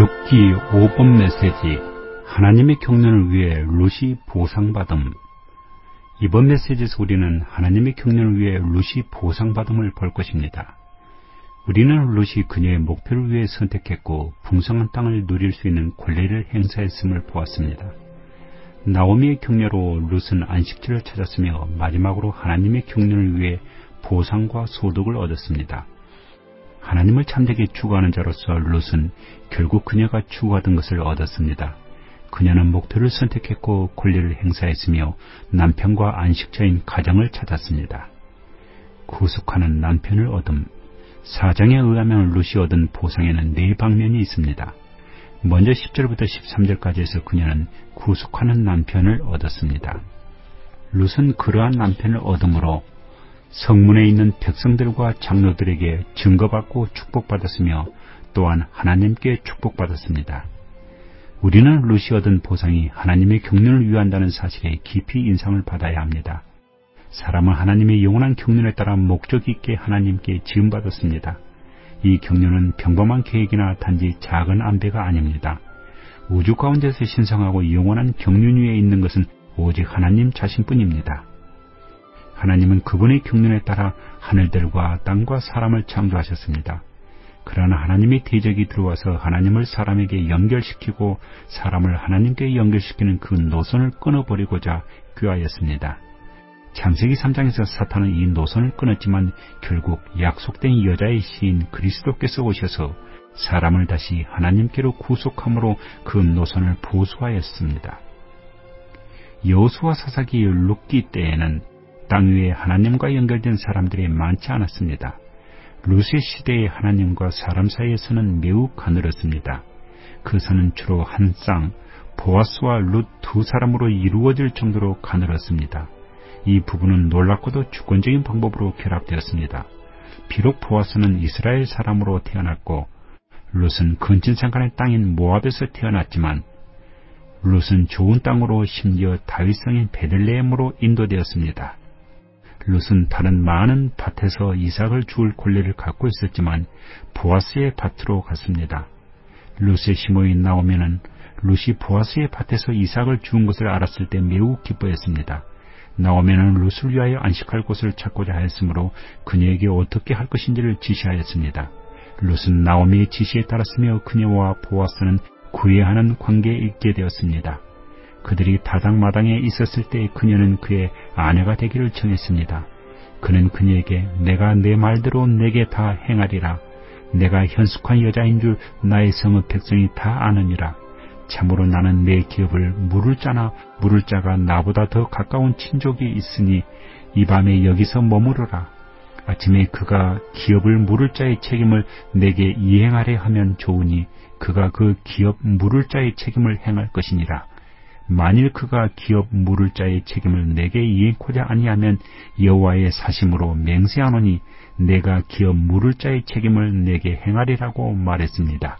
룻기 5번 메시지 하나님의 경륜을 위해 룻이 보상받음. 이번 메시지에서 우리는 하나님의 경륜을 위해 룻이 보상받음을 볼 것입니다. 우리는 룻이 그녀의 목표를 위해 선택했고 풍성한 땅을 누릴 수 있는 권리를 행사했음을 보았습니다. 나오미의 격려로 룻은 안식처를 찾았으며 마지막으로 하나님의 경륜을 위해 보상과 소득을 얻었습니다. 하나님을 참되게 추구하는 자로서 룻은 결국 그녀가 추구하던 것을 얻었습니다. 그녀는 목표를 선택했고 권리를 행사했으며 남편과 안식처인 가정을 찾았습니다. 구속하는 남편을 얻음. 사장에 의하면 룻이 얻은 보상에는 네 방면이 있습니다. 먼저 10절부터 13절까지 해서 그녀는 구속하는 남편을 얻었습니다. 룻은 그러한 남편을 얻음으로 성문에 있는 백성들과 장로들에게 증거받고 축복받았으며 또한 하나님께 축복받았습니다. 우리는 룻이 얻은 보상이 하나님의 경륜을 위한다는 사실에 깊이 인상을 받아야 합니다. 사람은 하나님의 영원한 경륜에 따라 목적 있게 하나님께 지음받았습니다. 이 경륜은 평범한 계획이나 단지 작은 안배가 아닙니다. 우주 가운데서 신성하고 영원한 경륜 위에 있는 것은 오직 하나님 자신뿐입니다. 하나님은 그분의 경륜에 따라 하늘들과 땅과 사람을 창조하셨습니다. 그러나 하나님의 대적이 들어와서 하나님을 사람에게 연결시키고 사람을 하나님께 연결시키는 그 노선을 끊어버리고자 꾀하였습니다. 창세기 3장에서 사탄은 이 노선을 끊었지만 결국 약속된 여자의 시인 그리스도께서 오셔서 사람을 다시 하나님께로 구속함으로 그 노선을 보수하였습니다. 여호수아 사사기 룻기 때에는 땅 위에 하나님과 연결된 사람들이 많지 않았습니다. 룻의 시대의 하나님과 사람 사이의 선은 매우 가늘었습니다. 그 선은 주로 한 쌍, 보아스와 룻 두 사람으로 이루어질 정도로 가늘었습니다. 이 부분은 놀랍고도 주권적인 방법으로 결합되었습니다. 비록 보아스는 이스라엘 사람으로 태어났고 룻은 근친상간의 땅인 모압에서 태어났지만 룻은 좋은 땅으로 심지어 다윗성인 베들레헴으로 인도되었습니다. 룻은 다른 많은 밭에서 이삭을 주울 권리를 갖고 있었지만 보아스의 밭으로 갔습니다. 룻의 시모인 나오미는 룻이 보아스의 밭에서 이삭을 주운 것을 알았을 때 매우 기뻐했습니다. 나오미는 룻을 위하여 안식할 곳을 찾고자 하였으므로 그녀에게 어떻게 할 것인지를 지시하였습니다. 룻은 나오미의 지시에 따랐으며 그녀와 보아스는 구애하는 관계에 있게 되었습니다. 그들이 다닥마당에 있었을 때 그녀는 그의 아내가 되기를 정했습니다. 그는 그녀에게 내가 내 말대로 내게 다 행하리라. 내가 현숙한 여자인 줄 나의 성읍 백성이 다 아느니라. 참으로 나는 내 기업을 물을 자나 물을 자가 나보다 더 가까운 친족이 있으니 이 밤에 여기서 머무르라. 아침에 그가 기업을 물을 자의 책임을 내게 이행하려 하면 좋으니 그가 그 기업 물을 자의 책임을 행할 것이니라. 만일 그가 기업 물을 자의 책임을 내게 이행코자 아니하면 여호와의 사심으로 맹세하노니 내가 기업 물을 자의 책임을 내게 행하리라고 말했습니다.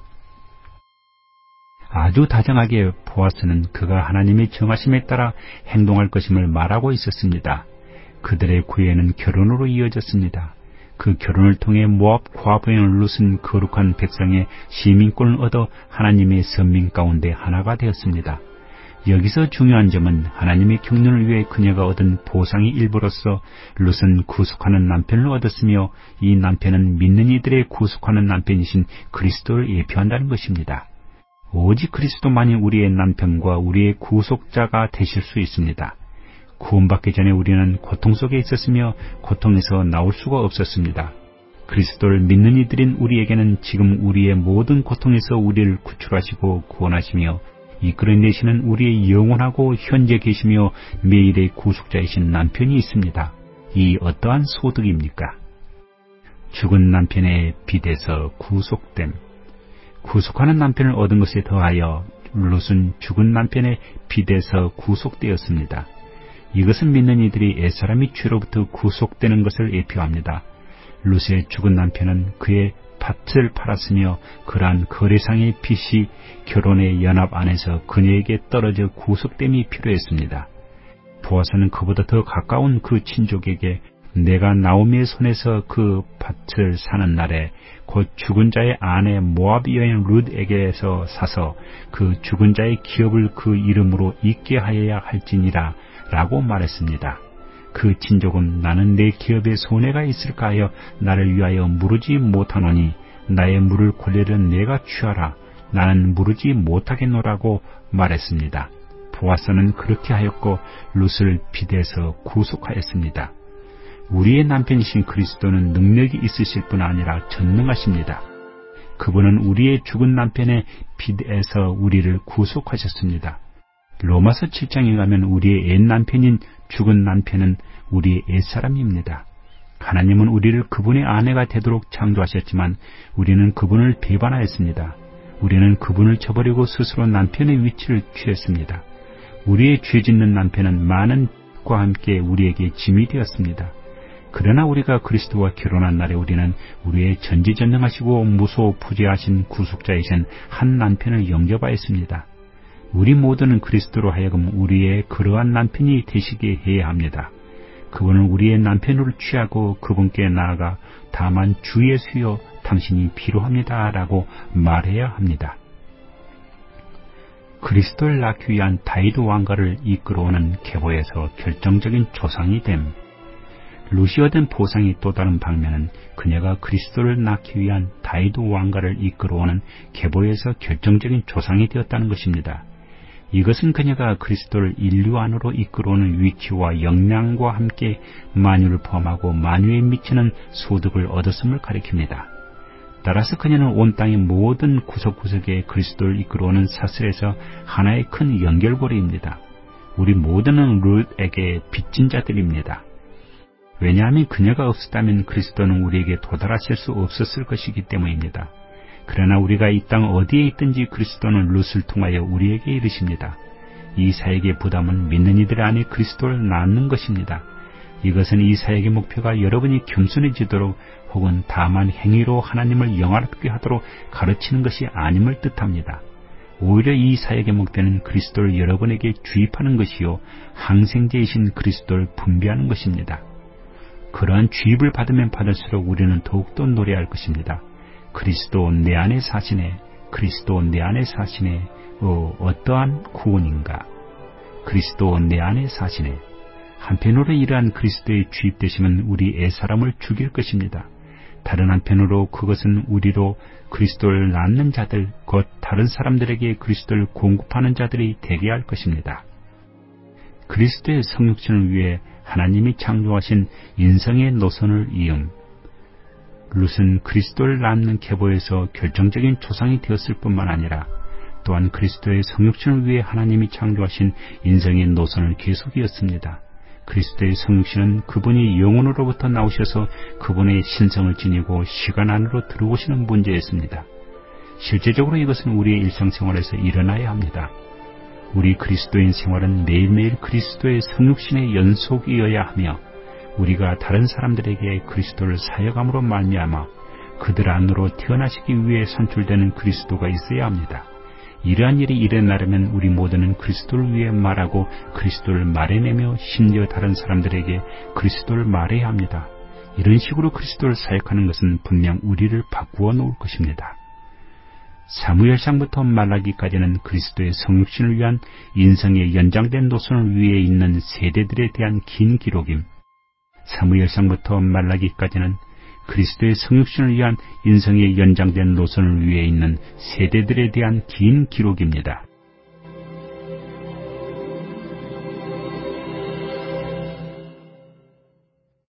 아주 다정하게 보아스는 그가 하나님의 정하심에 따라 행동할 것임을 말하고 있었습니다. 그들의 구애는 결혼으로 이어졌습니다. 그 결혼을 통해 모압 과부인 룻은 거룩한 백성의 시민권을 얻어 하나님의 선민 가운데 하나가 되었습니다. 여기서 중요한 점은 하나님의 경륜을 위해 그녀가 얻은 보상의 일부로서 룻은 구속하는 남편을 얻었으며 이 남편은 믿는 이들의 구속하는 남편이신 그리스도를 예표한다는 것입니다. 오직 그리스도만이 우리의 남편과 우리의 구속자가 되실 수 있습니다. 구원받기 전에 우리는 고통 속에 있었으며 고통에서 나올 수가 없었습니다. 그리스도를 믿는 이들인 우리에게는 지금 우리의 모든 고통에서 우리를 구출하시고 구원하시며 이끌어내시는 우리의 영원하고 현재 계시며 매일의 구속자이신 남편이 있습니다. 이 어떠한 소득입니까? 죽은 남편의 빚에서 구속됨. 구속하는 남편을 얻은 것에 더하여 룻은 죽은 남편의 빚에서 구속되었습니다. 이것은 믿는 이들이 옛사람이 죄로부터 구속되는 것을 예표합니다. 룻의 죽은 남편은 그의 밭을 팔았으며 그러한 거래상의 빚이 결혼의 연합 안에서 그녀에게 떨어져 구속됨이 필요했습니다. 보아스는 그보다 더 가까운 그 친족에게 내가 나오미의 손에서 그 밭을 사는 날에 곧 죽은 자의 아내 모압 여인 룻에게서 사서 그 죽은 자의 기업을 그 이름으로 잊게 하여야 할지니라 라고 말했습니다. 그 친족은 나는 내 기업에 손해가 있을까 하여 나를 위하여 무르지 못하노니 나의 물을 권리를 내가 취하라. 나는 무르지 못하겠노라고 말했습니다. 보아스는 그렇게 하였고 룻을 빚에서 구속하였습니다. 우리의 남편이신 그리스도는 능력이 있으실 뿐 아니라 전능하십니다. 그분은 우리의 죽은 남편의 빚에서 우리를 구속하셨습니다. 로마서 7장에 가면 우리의 옛 남편인 죽은 남편은 우리의 옛사람입니다. 하나님은 우리를 그분의 아내가 되도록 창조하셨지만 우리는 그분을 배반하였습니다. 우리는 그분을 저버리고 스스로 남편의 위치를 취했습니다. 우리의 죄짓는 남편은 많은 과 함께 우리에게 짐이 되었습니다. 그러나 우리가 그리스도와 결혼한 날에 우리는 우리의 전지전능하시고 무소부재하신 구속자이신 한 남편을 영접하였습니다. 우리 모두는 그리스도로 하여금 우리의 그러한 남편이 되시게 해야 합니다. 그분은 우리의 남편으로 취하고 그분께 나아가 다만 주 예수여 당신이 필요합니다 라고 말해야 합니다. 그리스도를 낳기 위한 다윗 왕가를 이끌어오는 계보에서 결정적인 조상이 됨. 룻이 얻은 보상이 또 다른 방면은 그녀가 그리스도를 낳기 위한 다윗 왕가를 이끌어오는 계보에서 결정적인 조상이 되었다는 것입니다. 이것은 그녀가 그리스도를 인류 안으로 이끌어오는 위치와 역량과 함께 만유를 포함하고 만유에 미치는 소득을 얻었음을 가리킵니다. 따라서 그녀는 온 땅의 모든 구석구석에 그리스도를 이끌어오는 사슬에서 하나의 큰 연결고리입니다. 우리 모두는 룻에게 빚진 자들입니다. 왜냐하면 그녀가 없었다면 그리스도는 우리에게 도달하실 수 없었을 것이기 때문입니다. 그러나 우리가 이 땅 어디에 있든지 그리스도는 룻을 통하여 우리에게 이르십니다. 이 사역의 부담은 믿는 이들 안에 그리스도를 낳는 것입니다. 이것은 이 사역의 목표가 여러분이 겸손해지도록 혹은 다만 행위로 하나님을 영화롭게 하도록 가르치는 것이 아님을 뜻합니다. 오히려 이 사역의 목표는 그리스도를 여러분에게 주입하는 것이요 항생제이신 그리스도를 분배하는 것입니다. 그러한 주입을 받으면 받을수록 우리는 더욱더 노래할 것입니다. 그리스도 내 안에 사시네. 그리스도 내 안에 사시네. 어떠한 구원인가. 그리스도 내 안에 사시네. 한편으로 이러한 그리스도의 주입되심은 우리 애사람을 죽일 것입니다. 다른 한편으로 그것은 우리로 그리스도를 낳는 자들, 곧 다른 사람들에게 그리스도를 공급하는 자들이 되게 할 것입니다. 그리스도의 성육신을 위해 하나님이 창조하신 인성의 노선을 이음. 룻은 그리스도를 낳는 계보에서 결정적인 조상이 되었을 뿐만 아니라 또한 그리스도의 성육신을 위해 하나님이 창조하신 인성의 노선을 계속이었습니다. 그리스도의 성육신은 그분이 영혼으로부터 나오셔서 그분의 신성을 지니고 시간 안으로 들어오시는 문제였습니다. 실제적으로 이것은 우리의 일상생활에서 일어나야 합니다. 우리 그리스도인 생활은 매일매일 그리스도의 성육신의 연속이어야 하며 우리가 다른 사람들에게 그리스도를 사역함으로 말미암아 그들 안으로 태어나시기 위해 선출되는 그리스도가 있어야 합니다. 이러한 일이 일어나려면 우리 모두는 그리스도를 위해 말하고 그리스도를 말해내며 심지어 다른 사람들에게 그리스도를 말해야 합니다. 이런 식으로 그리스도를 사역하는 것은 분명 우리를 바꾸어 놓을 것입니다. 사무엘상부터 말라기까지는 그리스도의 성육신을 위한 인성의 연장된 노선을 위에 있는 세대들에 대한 긴 기록임. 사무엘상부터 말라기까지는 그리스도의 성육신을 위한 인성의 연장된 노선을 위에 있는 세대들에 대한 긴 기록입니다.